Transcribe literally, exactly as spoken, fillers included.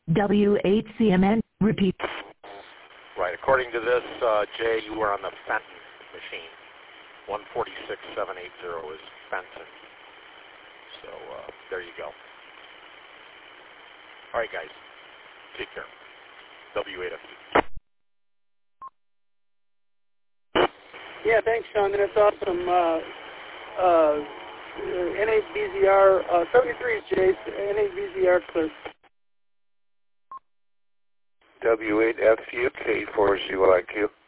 W eight C M N, repeat. Right. According to this, uh, Jay, you were on the Fenton machine. one forty-six seven eighty is Fenton. So uh, there you go. All right, guys. Take care. W eight F U. Yeah, thanks, Sean. That's awesome. Uh, uh, N eight B Z R, uh, seventy-three is Jay's, N eight B Z R clear. W eight F U, K four Z Y Q.